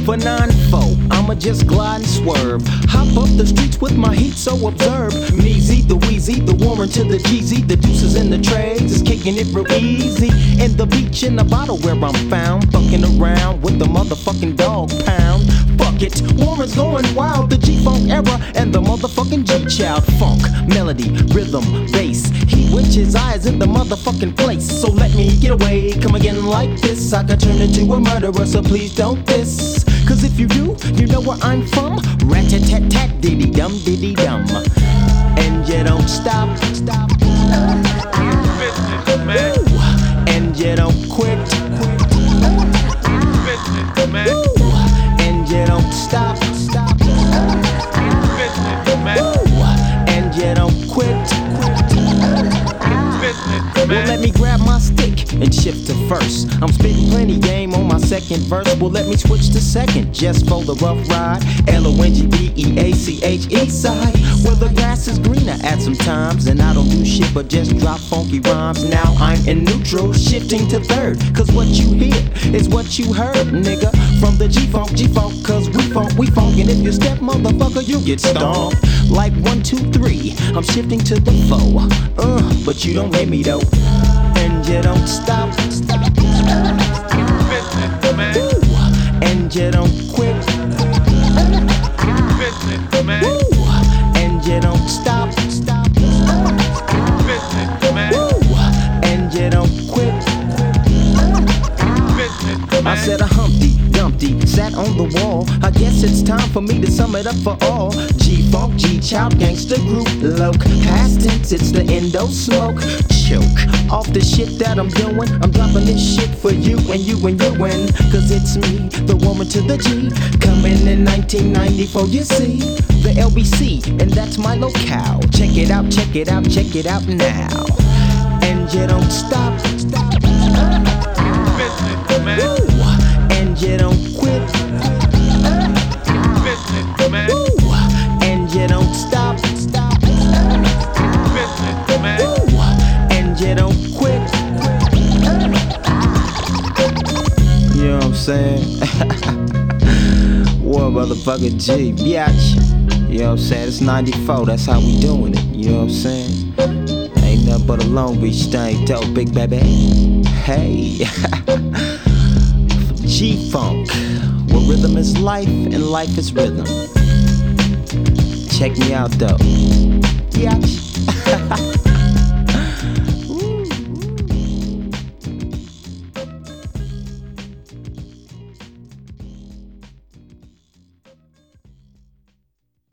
for 9-4, I'ma just glide and swerve. Hop up the streets with my heat, so observe. Meezy, the Wheezy, the Warren to the GZ, the deuces in the trays is kicking it real easy. In the beach in the bottle where I'm found, fucking around with the motherfucking dog pound. Fuck it, Warren's going wild, the G-Funk era and the motherfucking G-Child. Funk, melody, rhythm, bass, he with his eyes in the motherfucking place. So let me get away, come again like this. I could turn into a murderer, so please don't diss. Cause if you do, you know where I'm from. Rat-tat-tat-tat, diddy-dum, diddy-dum. And you don't stop. And you don't quit. And you don't stop. And you don't quit. Well, let me grab my stick and shift to first. I'm spitting plenty game on my second verse. Well, let me switch to second just for the rough ride. L-O-N-G-B-E-A-C-H east side, where the grass is greener at some times. And I don't do shit but just drop funky rhymes. Now I'm in neutral, shifting to third. Cause what you hear is what you heard, nigga. From the G-Funk, G-Funk, cause we funk. And if you step, motherfucker, you get stomped. Like 1, 2, 3, I'm shifting to the 4. But you don't hear me though. And you don't stop. And you don't quit. And you don't stop. And you don't quit. I said a Humpty Dumpty sat on the wall. I guess it's time for me to sum it up for all. G-Funk, G-Child, gangsta group, loc. Past tense, it's the endo smoke. Choke off the shit that I'm doing. I'm dropping this shit for you and you and you and. Cause it's me, the woman to the G. Coming in 1994, you see. The LBC, and that's my locale. Check it out, check it out, check it out now. And you don't stop. And you don't quit. And you don't stop. And you don't quit. You know what I'm saying? War motherfucking G, biatch. You know what I'm saying? It's 94, that's how we doing it. You know what I'm saying? Ain't nothing but a Long Beach thing, though, big baby. Hey. G-Funk, where rhythm is life and life is rhythm. Check me out though. Biatch.